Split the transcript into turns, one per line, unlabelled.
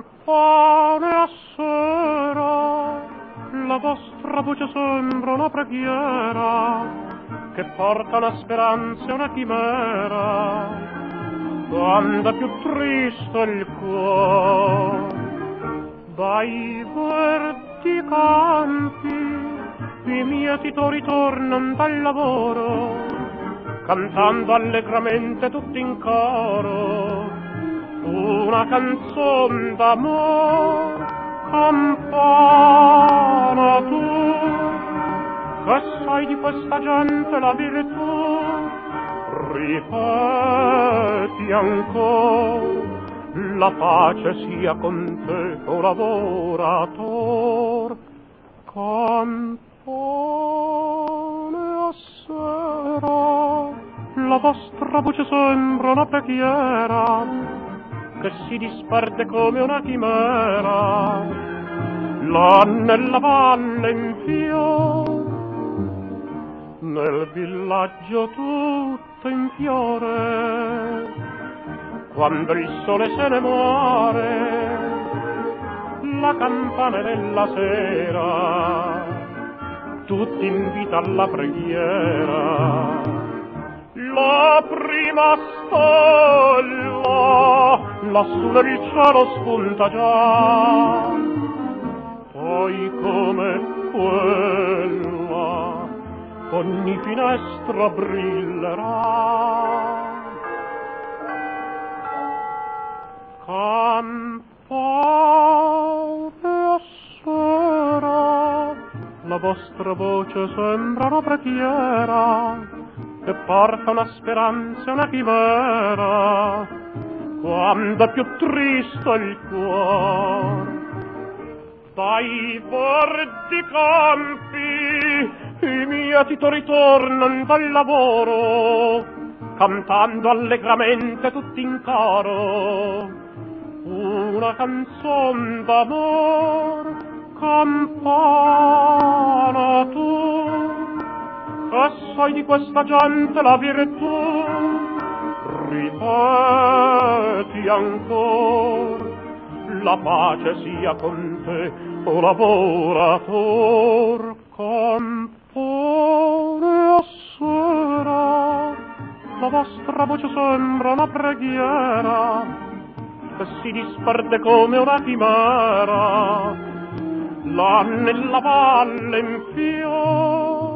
Campane a sera, la vostra voce sembra una preghiera che porta una speranza e una chimera. Quando è più triste il cuore, dai verdi campi i mietitori tornano dal lavoro, cantando allegramente tutti in coro una canzone d'amor. Campana tu, che sai di questa gente la virtù, ripeti ancora: la pace sia con te, o lavorator. Campane a sera, la vostra voce sembra una preghiera che si disperde come una chimera, là nella valle in fiore, nel villaggio tutto in fiore. Quando il sole se ne muore, la campana della sera tutti invita alla preghiera. La prima stella lassù nel cielo spunta già, poi come quella ogni finestra brillerà. Campane a sera, la vostra voce sembra una preghiera che porta una speranza e una chimera. Quando è più triste il cuore, dai verdi campi i mietitori tornano dal lavoro, cantando allegramente tutti in coro una canzone d'amor. Campana tu, che sai di questa gente la virtù, ripeti ancora: la pace sia con te, o lavorator. Campane a sera, la vostra voce sembra una preghiera che si disperde come una chimera, là nella valle in fiore,